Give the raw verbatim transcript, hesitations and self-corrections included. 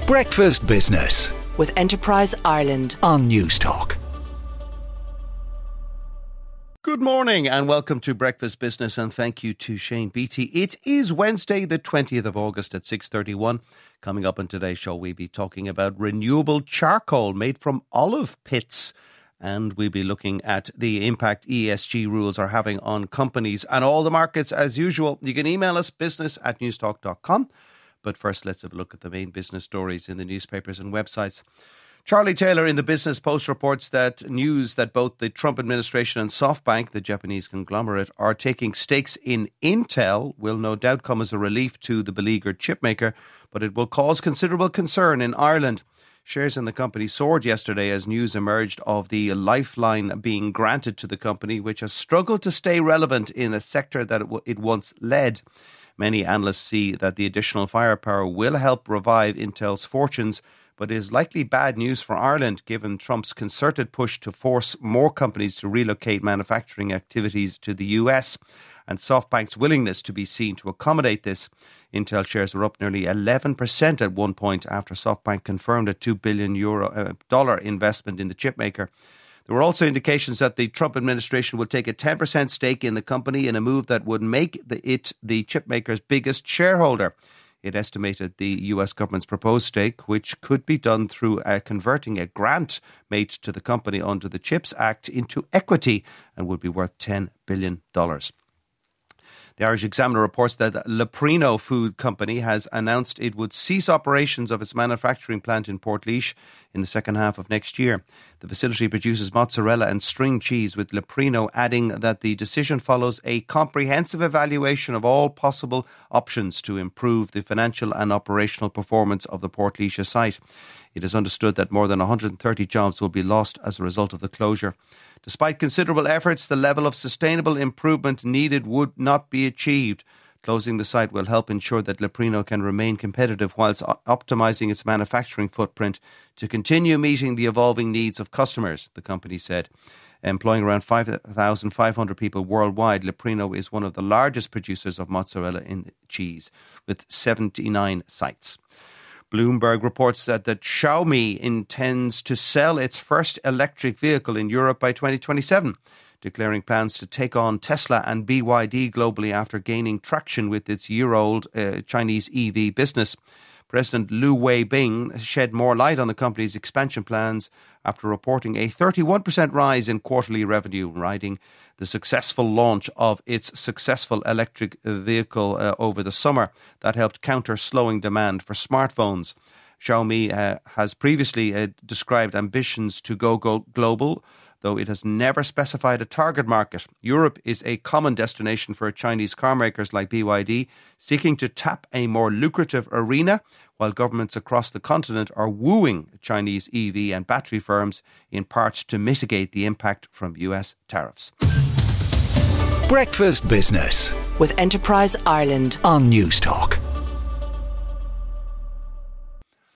Breakfast Business with Enterprise Ireland on Newstalk. Good morning and welcome to Breakfast Business, and thank you to Shane Beatty. It is Wednesday the twentieth of August at six thirty-one. Coming up on today's show, we'll be talking about renewable charcoal made from olive pits, and we'll be looking at the impact E S G rules are having on companies and all the markets as usual. You can email us business at newstalk dot com. But first, let's have a look at the main business stories in the newspapers and websites. Charlie Taylor in the Business Post reports that news that both the Trump administration and SoftBank, the Japanese conglomerate, are taking stakes in Intel will no doubt come as a relief to the beleaguered chipmaker, but it will cause considerable concern in Ireland. Shares in the company soared yesterday as news emerged of the lifeline being granted to the company, which has struggled to stay relevant in a sector that it, w- it once led. Many analysts see that the additional firepower will help revive Intel's fortunes, but it is likely bad news for Ireland given Trump's concerted push to force more companies to relocate manufacturing activities to the U S and SoftBank's willingness to be seen to accommodate this. Intel shares were up nearly eleven percent at one point after SoftBank confirmed a two billion euro uh, dollar investment in the chipmaker. There were also indications that the Trump administration would take a ten percent stake in the company in a move that would make the, it the chipmaker's biggest shareholder. It estimated the U S government's proposed stake, which could be done through uh, converting a grant made to the company under the CHIPS Act into equity, and would be worth ten billion dollars. The Irish Examiner reports that Leprino Food Company has announced it would cease operations of its manufacturing plant in Portlaoise in the second half of next year. The facility produces mozzarella and string cheese, with Leprino adding that the decision follows a comprehensive evaluation of all possible options to improve the financial and operational performance of the Portlaoise site. It is understood that more than one hundred thirty jobs will be lost as a result of the closure. Despite considerable efforts, the level of sustainable improvement needed would not be achieved. Closing the site will help ensure that Leprino can remain competitive whilst optimising its manufacturing footprint to continue meeting the evolving needs of customers, the company said. Employing around five thousand five hundred people worldwide, Leprino is one of the largest producers of mozzarella in cheese, with seventy-nine sites. Bloomberg reports that, that Xiaomi intends to sell its first electric vehicle in Europe by twenty twenty-seven, declaring plans to take on Tesla and B Y D globally after gaining traction with its year-old uh, Chinese E V business. President Liu Weibing shed more light on the company's expansion plans after reporting a thirty-one percent rise in quarterly revenue, riding the successful launch of its successful electric vehicle uh, over the summer that helped counter slowing demand for smartphones. Xiaomi uh, has previously uh, described ambitions to go, go global, though it has never specified a target market. Europe is a common destination for Chinese car makers like B Y D, seeking to tap a more lucrative arena, while governments across the continent are wooing Chinese E V and battery firms, in part to mitigate the impact from U S tariffs. Breakfast Business with Enterprise Ireland on Newstalk.